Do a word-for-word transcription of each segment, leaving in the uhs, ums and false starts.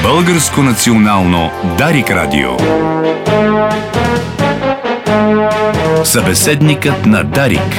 Българско национално Дарик радио. Събеседникът на Дарик.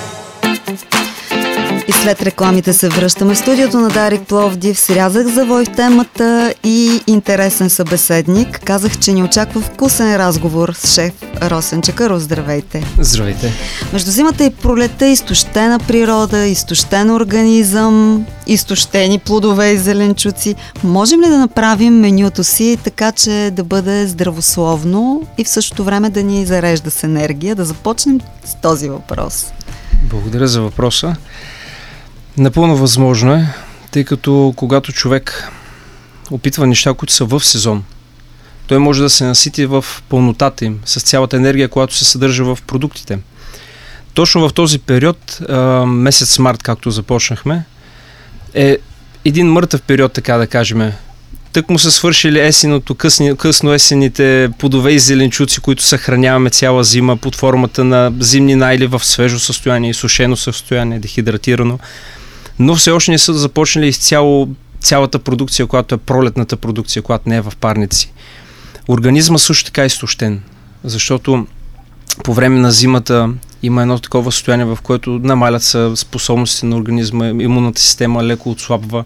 И след рекламите се връщаме в студиото на Дарик Пловдив. Срязах завой в темата и интересен събеседник. Казах, че ни очаква вкусен разговор с шеф Росен Чакъров. Здравейте! Здравейте! Между зимата и пролета изтощена природа, изтощен организъм, изтощени плодове и зеленчуци. Можем ли да направим менюто си така, че да бъде здравословно и в същото време да ни зарежда с енергия? Да започнем с този въпрос. Благодаря за въпроса. Напълно възможно е, тъй като когато човек опитва неща, които са в сезон, той може да се насити в пълнотата им, с цялата енергия, която се съдържа в продуктите. Точно в този период, месец март, както започнахме, е един мъртъв период, така да кажем. Тък му са свършили есеното, късни, късно есените плодове и зеленчуци, които съхраняваме цяла зима под формата на зимни найли в свежо състояние, сушено състояние, дехидратирано. Но все още не са започнали изцяло цялата продукция, която е пролетната продукция, която не е в парници. Организма също така е изтощен, защото по време на зимата има едно такова състояние, в което намалят са способностите на организма, имунната система леко отслабва.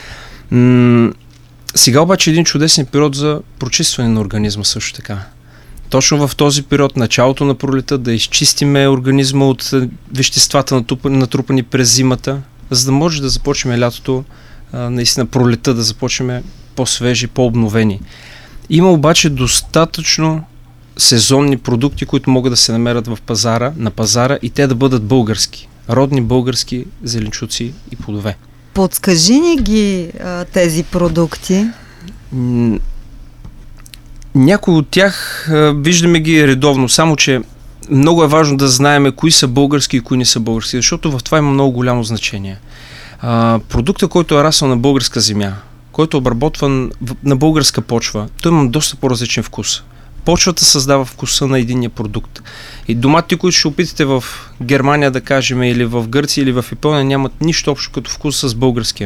М- сега обаче е един чудесен период за прочистване на организма също така. Точно в този период, началото на пролета, да изчистиме организма от веществата натрупани през зимата, за да може да започнем лятото, а, наистина пролета, да започнем по-свежи, по-обновени. Има обаче достатъчно сезонни продукти, които могат да се намерят в пазара, на пазара и те да бъдат български. Родни български зеленчуци и плодове. Подскажи ни ги а, тези продукти. М- някои от тях а, виждаме ги редовно, само че много е важно да знаем кои са български и кои не са български, защото в това има много голямо значение. А, продукта, който е расъл на българска земя, който е обработван на българска почва, той има доста по-различен вкус. Почвата създава вкуса на единния продукт. И доматите, които ще опитате в Германия, да кажем, или в Гърция, или в Япония, нямат нищо общо като вкус с българския.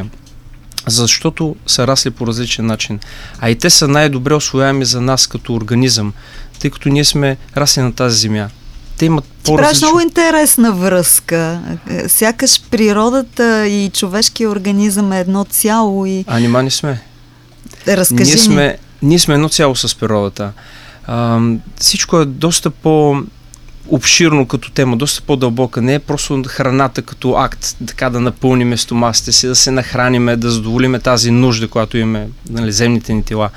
Защото са расли по различен начин. А и те са най-добре усвояеми за нас като организъм, тъй като ние сме расли на тази земя. Те имат по-различно. Ти правиш много интересна връзка. Сякаш природата и човешкия организъм е едно цяло и... А нима не сме. Разкажи ние ни. Сме, ние сме едно цяло с природата. А, всичко е доста по-обширно като тема, доста по-дълбока. Не е просто храната като акт, така да напълниме стомасите си, да се нахраниме, да задоволиме тази нужда, която имаме, нали, земните ни тела.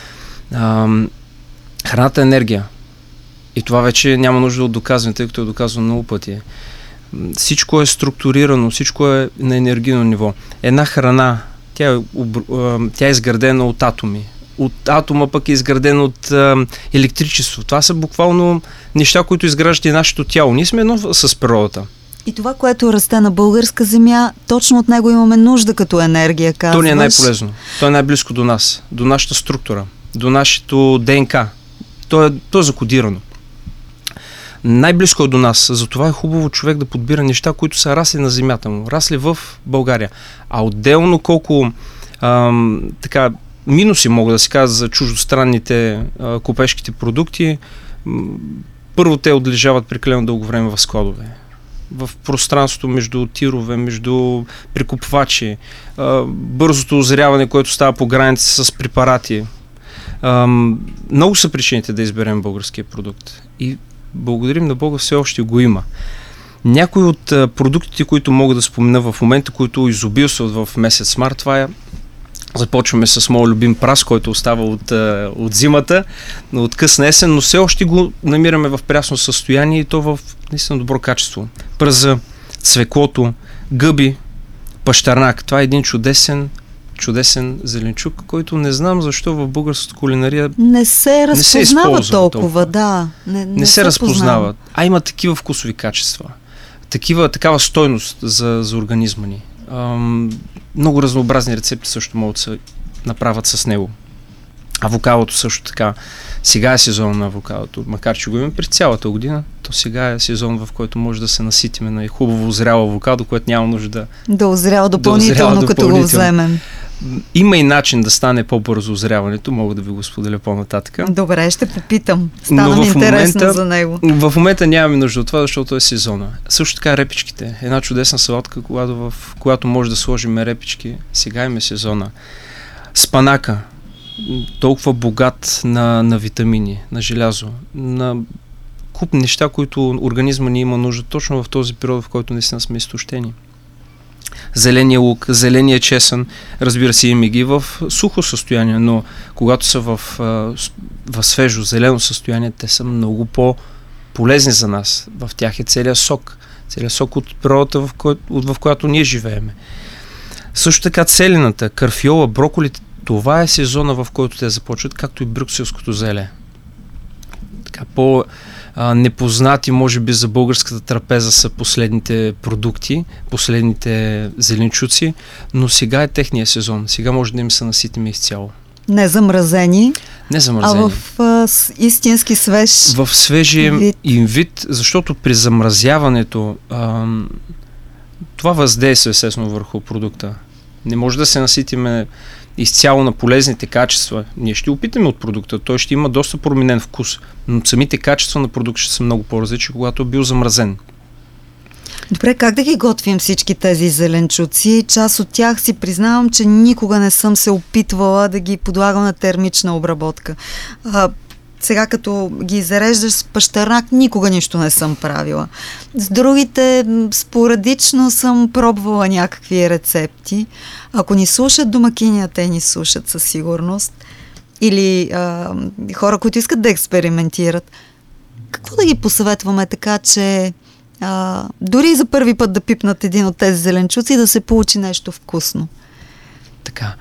А, храната е енергия. И това вече няма нужда от доказване, тъй като е доказано много пъти. Всичко е структурирано, всичко е на енергийно ниво. Една храна, тя е, тя е изградена от атоми. От атома пък е изградена от а, електричество. Това са буквално неща, които изграждат и нашето тяло. Ние сме едно с природата. И това, което расте на българска земя, точно от него имаме нужда като енергия, казваш. То ни е най-полезно. То е най-близко до нас, до нашата структура, до нашето ДНК. То е, то е закодирано. Най-близко е до нас. Затова е хубаво човек да подбира неща, които са расли на земята му, расли в България. А отделно колко ам, така минуси могат да се кажат за чуждостранните а, купешките продукти, м- първо те отлежават прекалено дълго време в складове. В пространството между тирове, между прикупвачи, а, бързото озряване, което става по граница с препарати. А, много са причините да изберем българския продукт. И благодарим на Бога, все още го има. Някои от а, продуктите, които мога да спомена в момента, които изобилстват в месец март, това е, започваме с моят любим прас, който остава от, а, от зимата, от късна есен, но все още го намираме в прясно състояние и то в наистина добро качество. Пръза, цвеклото, гъби, пащарнак. Това е един чудесен чудесен зеленчук, който не знам защо в българската кулинария не се разпознава не се толкова, толкова, да. Не, не, не се, се разпознава. А има такива вкусови качества. Такива, такава стойност за, за организма ни. Ам, много разнообразни рецепти също могат да се направят с него. Авокадото също така. Сега е сезон на авокадото, макар че го имаме през цялата година, то сега е сезон, в който може да се наситиме на хубаво озряло авокадо, което няма нужда да... Да озрява допълнително, да озрява допълнително, като го вземем. има и начин да стане по-бързо озряването, мога да ви го споделя по-нататък. Добре, ще попитам. Стана ми интересно момента, за него. В момента нямаме нужда от това, защото е сезона. Също така репичките. Една чудесна салатка, когато, в, когато може да сложим репички. Сега им е сезона. Спанака. Толкова богат на, на витамини, на желязо, на куп неща, които организма ни има нужда точно в този период, в който наистина сме изтощени. Зеления лук, зеления чесън, разбира се, има ги в сухо състояние, но когато са в, в свежо, зелено състояние, те са много по-полезни за нас. В тях е целият сок, целият сок от природата, в, кой, в която ние живееме. Също така целината, карфиола, броколите, това е сезона, в който те започват, както и брюкселското зеле. Така по а, непознати, може би, за българската трапеза са последните продукти, последните зеленчуци, но сега е техния сезон. Сега може да им се наситим изцяло. Не замразени, Не замразени. а в а, с, истински свеж В свежи вид. им вид, защото при замразяването а, това въздейства естествено върху продукта. Не може да се наситиме изцяло на полезните качества. Ние ще опитаме от продукта. Той ще има доста променен вкус, но самите качества на продукта ще са много по-различни, когато е бил замразен. Добре, как да ги готвим всички тези зеленчуци? Част от тях си признавам, че никога не съм се опитвала да ги подлагам на термична обработка. А, сега като ги зареждаш с пащарнак, никога нищо не съм правила. С другите спорадично съм пробвала някакви рецепти. Ако ни слушат домакиня, те ни слушат със сигурност. Или а, хора, които искат да експериментират. Какво да ги посъветваме така, че а, дори за първи път да пипнат един от тези зеленчуци и да се получи нещо вкусно? Така.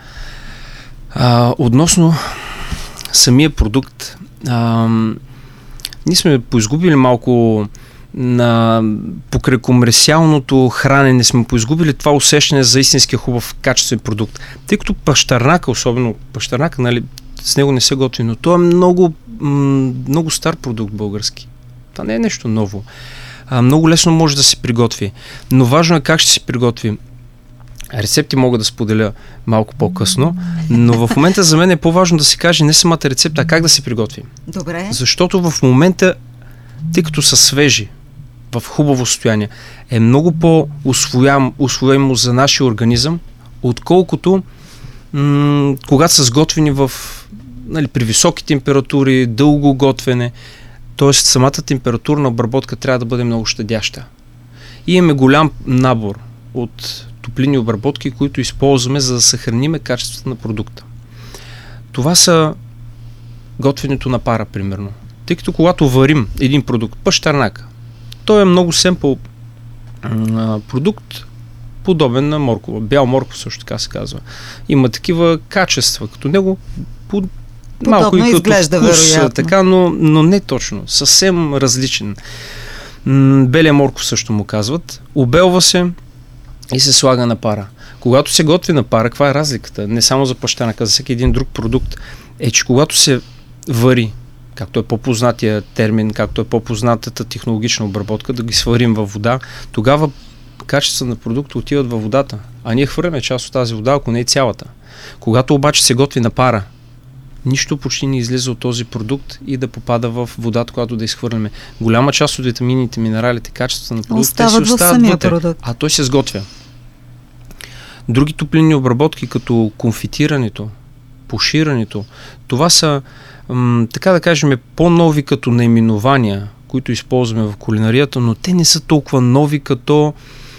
А, относно самия продукт, а, ние сме поизгубили малко на покрай комерциалното хранене, сме поизгубили това усещане за истинския хубав качествен продукт. Тъй като пащарнака, особено пащарнака, нали, с него не се готви, но той е много, м- много стар продукт български. Това не е нещо ново. А, много лесно може да се приготви. Но важно е как ще се приготви. Рецепти мога да споделя малко по-късно, но в момента за мен е по-важно да се каже не самата рецепта, а как да се приготви. Добре. Защото в момента, тъй като са свежи, в хубаво състояние, е много по-усвояемо за нашия организъм, отколкото м- когато са сготвени в, нали, при високи температури, дълго готвене, т.е. самата температурна обработка трябва да бъде много щадяща. И имаме голям набор от топлинни обработки, които използваме, за да съхраниме качеството на продукта. Това са готвенето на пара, примерно. Тъй като когато варим един продукт, пащарнака, той е много семпъл продукт, подобен на моркова. Бял морков също така се казва. Има такива качества, като него по, малко и като вкус, вероятно. Така, но, но не точно. Съвсем различен. М- белия морков също му казват. Обелва се и се слага на пара. Когато се готви на пара, каква е разликата? Не само за пащарнака, за всеки един друг продукт, е, че когато се вари, както е по-познатия термин, както е по-познатата технологична обработка, да ги сварим във вода, тогава качеството на продукта отиват във водата, а ние хвърляме част от тази вода, ако не е цялата. Когато обаче се готви на пара, нищо почти не излиза от този продукт и да попада в водата, когато да изхвърляме. Голяма част от витамините, минералите, качеството на продукта, те си остават вътре, продукт. А той се сготвя. Други топлинни обработки, като конфитирането, пуширането, това са, м, така да кажем, по-нови като наименования, които използваме в кулинарията, но те не са толкова нови като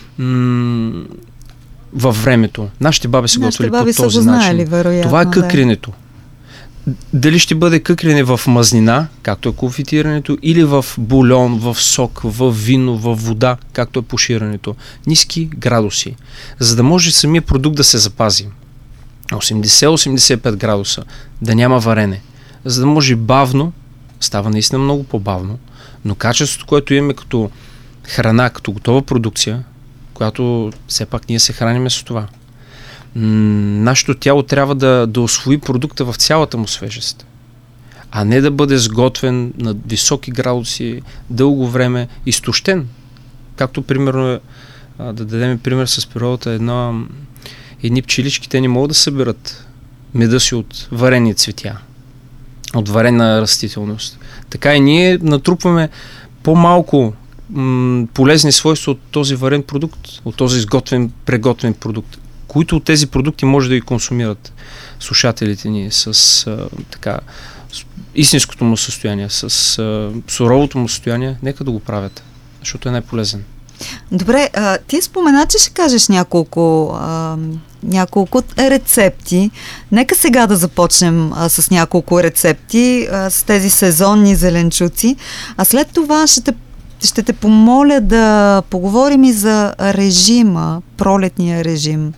м- във времето. Нашите баби се готвили по този начин. Вероятно, това е къкренето. Да. Дали ще бъде къкрене в мазнина, както е конфитирането, или в бульон, в сок, в вино, в вода, както е пуширането. Ниски градуси. За да може самия продукт да се запази. осемдесет до осемдесет и пет градуса. Да няма варене. За да може бавно, става наистина много по-бавно, но качеството, което имаме като храна, като готова продукция, която все пак ние се храниме с това. М- нашето тяло трябва да, да усвои продукта в цялата му свежест, а не да бъде сготвен на високи градуси, дълго време, изтощен. Както примерно, да дадем пример с природата, една, Едни пчелички, те не могат да съберат меда си от варени цветя, от варена растителност. Така и ние натрупваме по-малко м- полезни свойства от този варен продукт, от този изготвен, преготвен продукт, които от тези продукти може да и консумират слушателите ни с а, така с истинското му състояние, с а, суровото му състояние. Нека да го правят, защото е най-полезен. Добре, а, ти спомена, че ще кажеш няколко, а, няколко рецепти. Нека сега да започнем а, с няколко рецепти, а, с тези сезонни зеленчуци, а след това ще те, ще те помоля да поговорим и за режима, пролетния режим,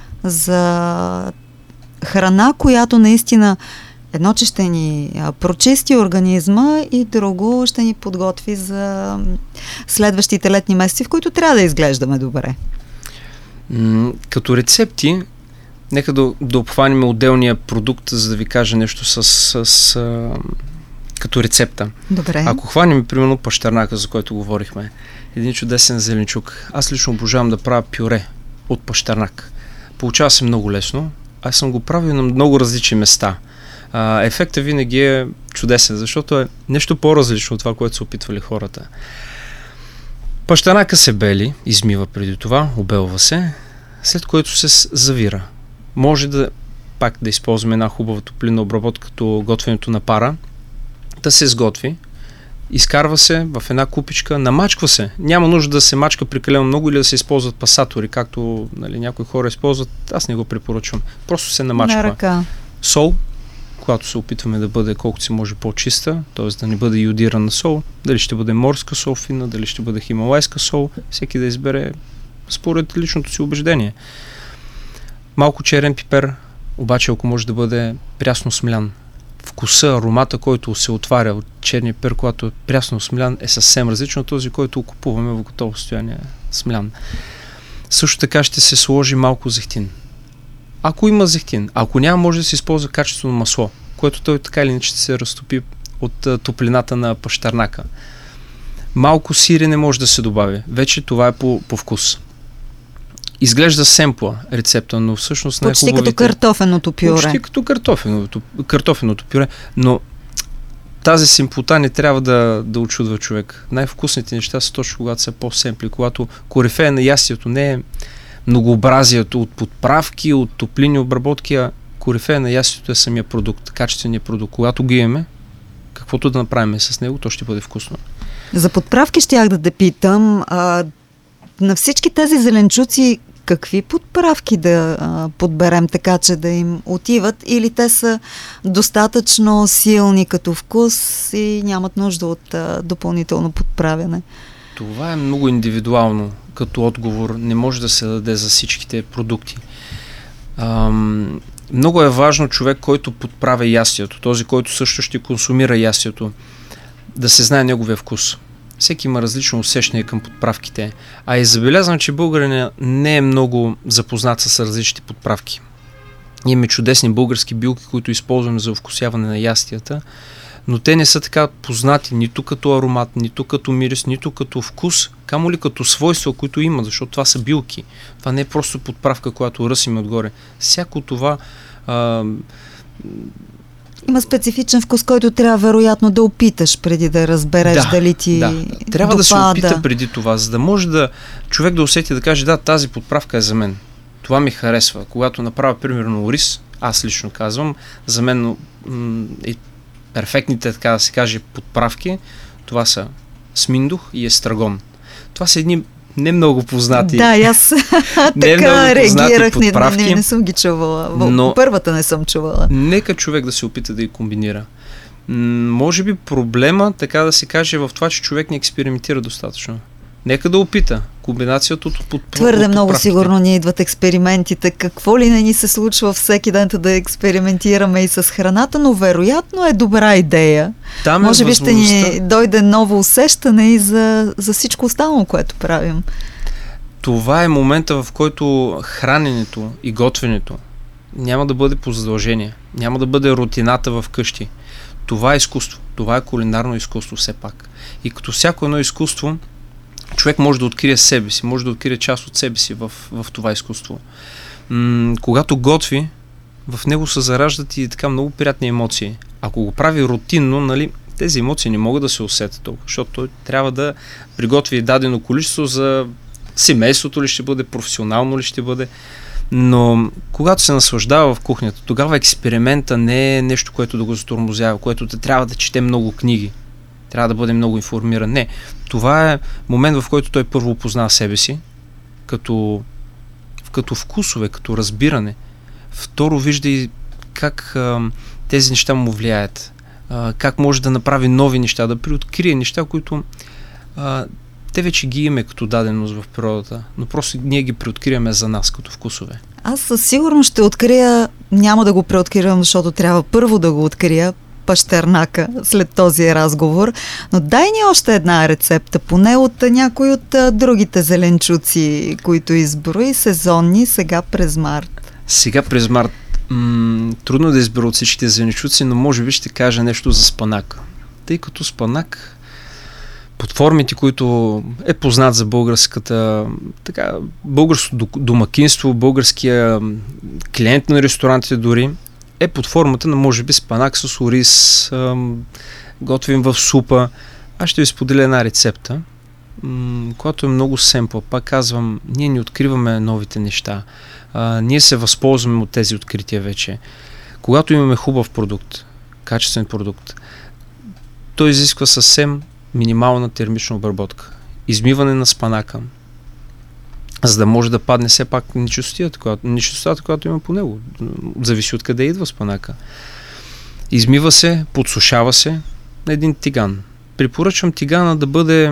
за храна, която наистина едно, че ще ни а, прочисти организма и друго ще ни подготви за следващите летни месеци, в които трябва да изглеждаме добре. М- като рецепти, нека да, да обхванем отделния продукт, за да ви кажа нещо с, с, с а, като рецепта. Добре. Ако хванем, примерно, пащернака, за който говорихме, един чудесен зеленчук. Аз лично обожавам да правя пюре от пащернак. Получава се много лесно. Аз съм го правил на много различни места. А, ефектът винаги е чудесен, защото е нещо по-различно от това, което са опитвали хората. Пащернака се бели, измива преди това, обелва се, след което се завира. Може да пак да използваме една хубава топлинна обработка, като готвенето на пара, да се сготви, изкарва се в една купичка, намачква се. Няма нужда да се мачка прекалено много или да се използват пасатори, както нали, някои хора използват. Аз не го препоръчвам. Просто се намачква. На ръка. Сол, когато се опитваме да бъде колкото се може по-чиста, т.е. да не бъде йодирана сол, дали ще бъде морска сол фина, дали ще бъде хималайска сол, всеки да избере според личното си убеждение. Малко черен пипер, обаче ако може да бъде прясно смлян. Вкуса, аромата, който се отваря от черния пипер, когато е прясно смлян, е съвсем различно от този, който купуваме в готово състояние смлян. Също така ще се сложи малко зехтин. Ако има зехтин, ако няма, може да се използва качествено масло, което той така или иначе ще се разтопи от а, топлината на пащернака. Малко сирене може да се добави. Вече това е по, по вкус. Изглежда семпла рецепта, но всъщност почти най-хубавите... като картофеното пюре. Почти като картофеното, картофеното пюре, но тази семплота не трябва да, да очудва човек. Най-вкусните неща са точно когато са по-семпли, когато корифея на ястието не е многообразието от подправки, от топлини обработки, а корифея на ястието е самия продукт, качественият продукт. Когато ги имаме, каквото да направим с него, то ще бъде вкусно. За подправки щях да те питам, а, на всички тези зеленчуци какви подправки да а, подберем така, че да им отиват, или те са достатъчно силни като вкус и нямат нужда от а, допълнително подправяне? Това е много индивидуално като отговор. Не може да се даде за всичките продукти. Ам, много е важно човек, който подправя ястието, този, който също ще консумира ястието, да се знае неговия вкус. Всеки има различно усещане към подправките. А и забелязвам, че българин не е много запознат с различните подправки. Имаме чудесни български билки, които използваме за овкусяване на ястията, но те не са така познати нито като аромат, нито като мирис, нито като вкус, камо ли като свойства, които има, защото това са билки. Това не е просто подправка, която ръсим отгоре. Всяко това... А... Има специфичен вкус, който трябва вероятно да опиташ преди да разбереш да, дали ти да. Трябва допада. Да се опита преди това, за да може да човек да усети да каже, да, тази подправка е за мен. Това ми харесва. Когато направя примерно рис, аз лично казвам, за мен м- е перфектните, така да се каже, подправки, това са сминдух и естрагон. Това са едни не много познати. Да, аз така реагирах, не, не, не съм ги чувала. Но първата не съм чувала. Нека човек да се опита да ги комбинира. М- може би проблема, така да се каже, в това, че човек не експериментира достатъчно. Нека да опита комбинацията от подправките. Твърде много сигурно ни идват експериментите. Какво ли не ни се случва всеки ден да експериментираме и с храната, но вероятно е добра идея. Там е може би възможността... ще ни дойде ново усещане и за, за всичко останало, което правим. Това е момента, в който храненето и готвенето няма да бъде по задължение. Няма да бъде рутината в къщи. Това е изкуство. Това е кулинарно изкуство все пак. И като всяко едно изкуство, човек може да открие себе си, може да открие част от себе си в, в това изкуство. м- когато готви, в него се зараждат и така много приятни емоции. Ако го прави рутинно, нали, тези емоции не могат да се усетят толкова, защото той трябва да приготви дадено количество за семейството ли ще бъде, професионално ли ще бъде. Но когато се наслаждава в кухнята, тогава експеримента не е нещо, което да го затормозява, което да трябва да чете много книги, трябва да бъде много информиран. Не, това е момент, в който той първо познава себе си, като, като вкусове, като разбиране. Второ, вижда и как а, тези неща му влияят, а, как може да направи нови неща, да приоткрие неща, които а, те вече ги имаме като даденост в природата, но просто ние ги приоткриваме за нас като вкусове. Аз със сигурност ще открия, няма да го преоткривам, защото трябва първо да го открия, пащернака след този разговор, но дай ни още една рецепта, поне от някои от а, другите зеленчуци, които изброи, сезонни, сега през март. Сега през март. М- трудно да избера от всичките зеленчуци, но може би ще кажа нещо за спанак. Тъй като спанак под формите, които е познат за българската, така, българското домакинство, българския клиент на ресторантите дори, е под формата на може би спанак с ориз, ам, готвим в супа. Аз ще ви споделя една рецепта, м- която е много семпла. Пак казвам, ние не откриваме новите неща. А, ние се възползваме от тези открития вече. Когато имаме хубав продукт, качествен продукт, той изисква съвсем минимална термична обработка. Измиване на спанака, за да може да падне все пак нечистотата, която, нечистотата, която има по него. Зависи от къде идва спанака. Измива се, подсушава се на един тиган. Препоръчвам тигана да бъде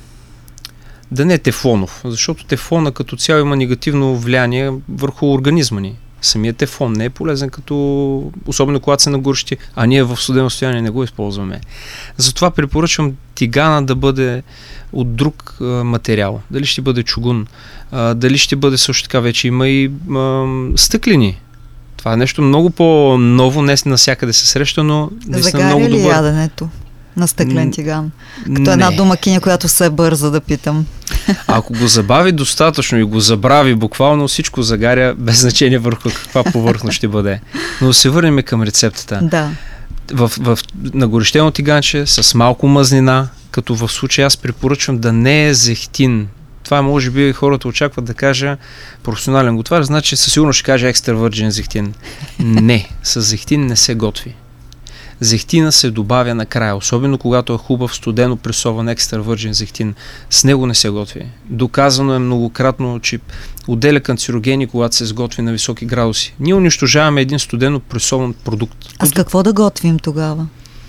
да не е тефлонов, защото тефлона като цяло има негативно влияние върху организма ни. Самият тефлон не е полезен, като особено когато се нагорещи, а ние в студено състояние не го използваме. Затова препоръчвам тигана да бъде от друг а, материал. Дали ще бъде чугун, а, дали ще бъде също така вече има и а, стъклени. Това е нещо много по-ново, не навсякъде се среща, но наистина много добър. Загаря ли яденето на стъклен тиган? Като една домакиня, която се е бърза да питам. Ако го забави достатъчно и го забрави, буквално всичко загаря, без значение върху каква повърхност ще бъде. Но се върнем към рецептата. Да. В, в, на горещено тиганче с малко мазнина, като в случая аз препоръчвам да не е зехтин. Това може би хората очакват да кажа професионален готвар, значи със сигурност ще кажа екстра върджен зехтин. Не, с зехтин не се готви. Зехтина се добавя накрая, особено когато е хубав студено пресован екстра върджен зехтин. С него не се готви. Доказано е многократно, че отделя канцерогени, когато се сготви на високи градуси. Ние унищожаваме един студено пресован продукт. А с какво да готвим тогава?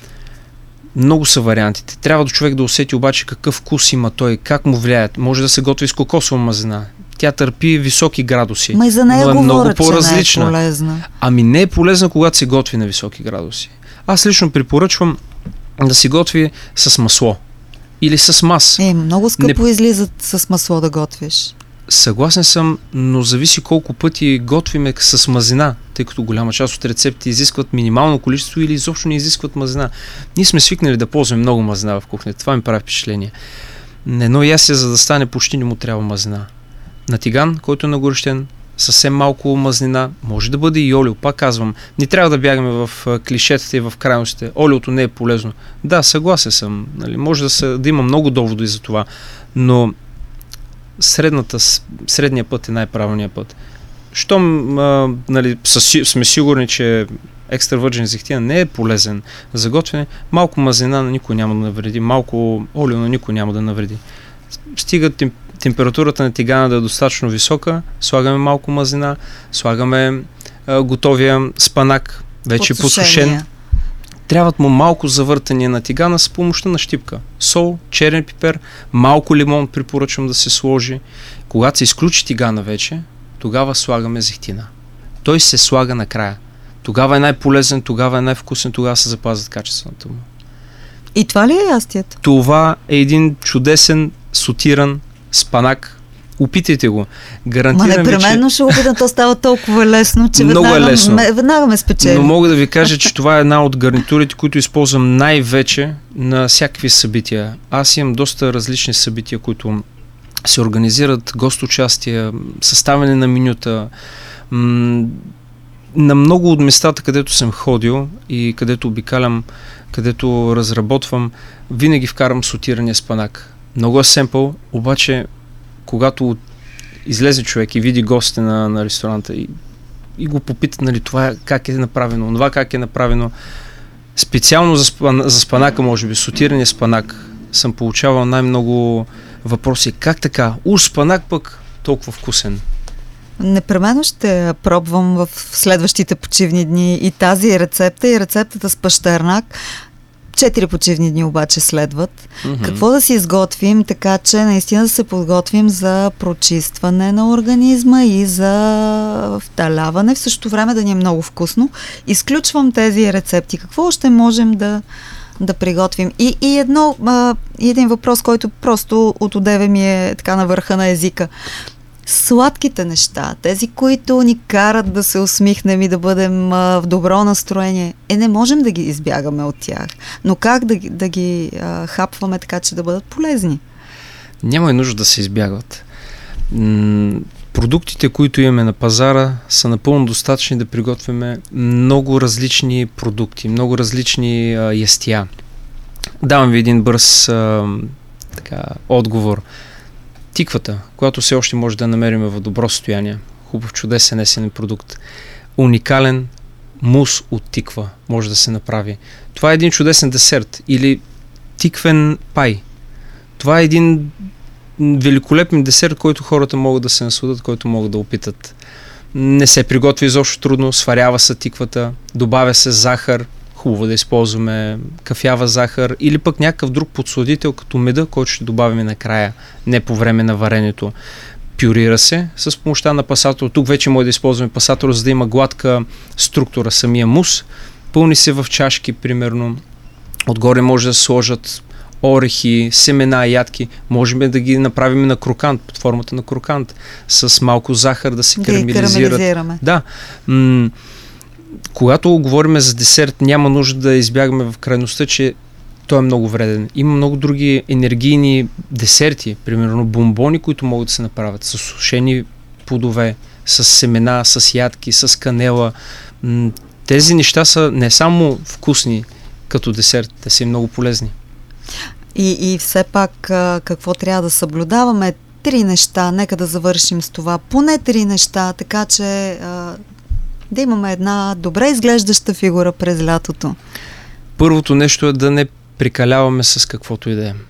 Много са вариантите. Трябва да човек да усети обаче какъв вкус има той, как му влияят. Може да се готви с кокосова мазнина. Тя търпи високи градуси. Ма и за нея но е говорят, много по-различна. че не е полезна. Ами не е полезна, когато се готви на високи градуси. Аз лично препоръчвам да се готви с масло или с мас. Е, много скъпо не... излизат с масло да готвиш. Съгласен съм, но зависи колко пъти готвиме с мазнина, тъй като голяма част от рецепти изискват минимално количество или изобщо не изискват мазнина. Ние сме свикнали да ползваме много мазнина в кухнята. Това ми прави впечатление. Едно ястие, за да стане, почти не му трябва мазнина. На тиган, който е нагорещен, съвсем малко мазнина, може да бъде и олио. Пак казвам, не трябва да бягаме в клишетата и в крайностите. Олиото не е полезно. Да, съгласен съм. Нали, може да, се, да има много доводи за това, но средната, средния път е най-правилният път. Щом а, нали, със, сме сигурни, че екстра върджен зехтин не е полезен за готвене, малко мазнина на никой няма да навреди, малко олио на никой няма да навреди. Стига тем, температурата на тигана да е достатъчно висока, слагаме малко мазнина, слагаме а, готовия спанак, вече подсушен. Трябват му малко завъртане на тигана с помощта на щипка. Сол, черен пипер, малко лимон препоръчвам да се сложи. Когато се изключи тигана вече, тогава слагаме зехтина. Той се слага накрая. Тогава е най-полезен, тогава е най-вкусен, тогава се запазват качеството му. И това ли е ястието? Това е един чудесен сотиран спанак. Опитайте го. Гарантирам Ма непременно че... ще опитам, то става толкова лесно, че много веднага, е лесно. Ме, веднага ме спечели. Но мога да ви кажа, че това е една от гарнитурите, които използвам най-вече на всякакви събития. Аз имам доста различни събития, които се организират, гостучастия, съставяне на менюта, М- на много от местата, където съм ходил и където обикалям, където разработвам, винаги вкарам сотирания спанак. Много е семпъл, обаче когато излезе човек и види гостите на, на ресторанта и, и го попитат, нали, това как е направено, това как е направено, специално за, спан, за спанака, може би, сотирания спанак, съм получавал най-много въпроси. Как така? Уж спанак пък толкова вкусен. Непременно ще пробвам в следващите почивни дни и тази рецепта, и рецептата с пащернак. Четири почивни дни обаче следват. Mm-hmm. Какво да си изготвим, така че наистина да се подготвим за прочистване на организма и за вталяване, в същото време да ни е много вкусно. Изключвам тези рецепти. Какво още можем да, да приготвим? И, и едно, а, един въпрос, който просто от одеве ми е така на върха на езика. Сладките неща, тези, които ни карат да се усмихнем и да бъдем а, в добро настроение, е, не можем да ги избягаме от тях. Но как да, да ги а, хапваме така, че да бъдат полезни? Няма и нужда да се избягват. М- продуктите, които имаме на пазара, са напълно достатъчни да приготвяме много различни продукти, много различни а, ястия. Давам ви един бърз а, така, отговор. Тиквата, която все още може да намерим в добро състояние, хубав, чудесен есенен продукт, уникален мус от тиква може да се направи. Това е един чудесен десерт или тиквен пай. Това е един великолепен десерт, който хората могат да се насладят, който могат да опитат. Не се приготвя изобщо трудно, сварява се тиквата, добавя се захар, хубаво да използваме кафява захар или пък някакъв друг подсладител като меда, който ще добавим накрая, не по време на варенето. Пюрира се с помощта на пасатор. Тук вече може да използваме пасатор, за да има гладка структура самия мус. Пълни се в чашки, примерно. Отгоре може да сложат орехи, семена, ядки. Можем да ги направим на крокант, под формата на крокант, с малко захар да се карамелизират. Да. М- Когато говорим за десерт, няма нужда да избягаме в крайността, че той е много вреден. Има много други енергийни десерти, примерно бомбони, които могат да се направят с сушени плодове, с семена, с ядки, с канела. Тези неща са не само вкусни като десерт, те са и много полезни. И, и все пак какво трябва да съблюдаваме? Три неща, нека да завършим с това. Поне три неща, така че да имаме една добре изглеждаща фигура през лятото. Първото нещо е да не прикаляваме с каквото и да е.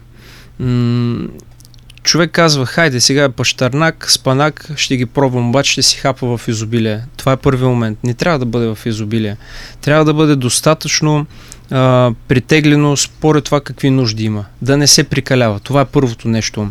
М- човек казва, хайде сега е пащарнак, спанак, ще ги пробвам, обаче ще си хапа в изобилие. Това е първи момент. Не трябва да бъде в изобилие. Трябва да бъде достатъчно а, притеглено според това какви нужди има. Да не се прикалява. Това е първото нещо.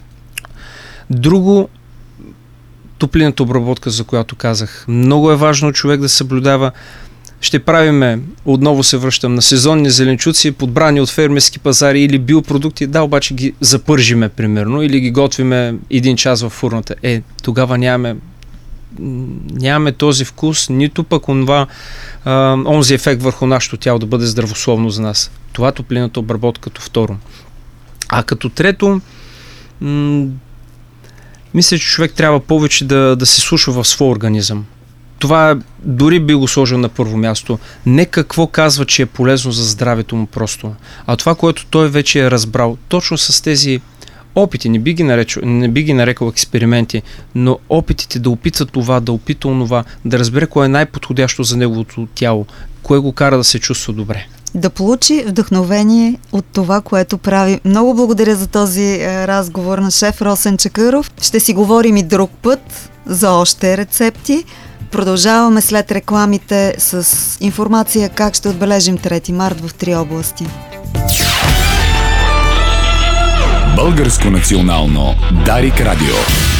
Друго, топлинната обработка, за която казах. Много е важно човек да съблюдава. Ще правиме, отново се връщам, на сезонни зеленчуци, подбрани от фермерски пазари или биопродукти, да, обаче ги запържиме, примерно, или ги готвиме един час в фурната. Е, тогава нямаме нямаме този вкус, нито пък онова, а, онзи ефект върху нашето тяло да бъде здравословно за нас. Това топлинната обработка като второ. А като трето, м- мисля, че човек трябва повече да, да се слуша в своя организъм. Това дори би го сложил на първо място. Не какво казва, че е полезно за здравето му просто, а това, което той вече е разбрал. Точно с тези опити, не би ги нарекал, не би ги нарекал експерименти, но опитите да опитва това, да опита онова, да разбере кое е най-подходящо за неговото тяло, кое го кара да се чувства добре. Да получи вдъхновение от това, което прави. Много благодаря за този е, разговор на шеф Росен Чакъров. Ще си говорим и друг път за още рецепти. Продължаваме след рекламите с информация как ще отбележим трети март в три области. Българско национално Дарик радио.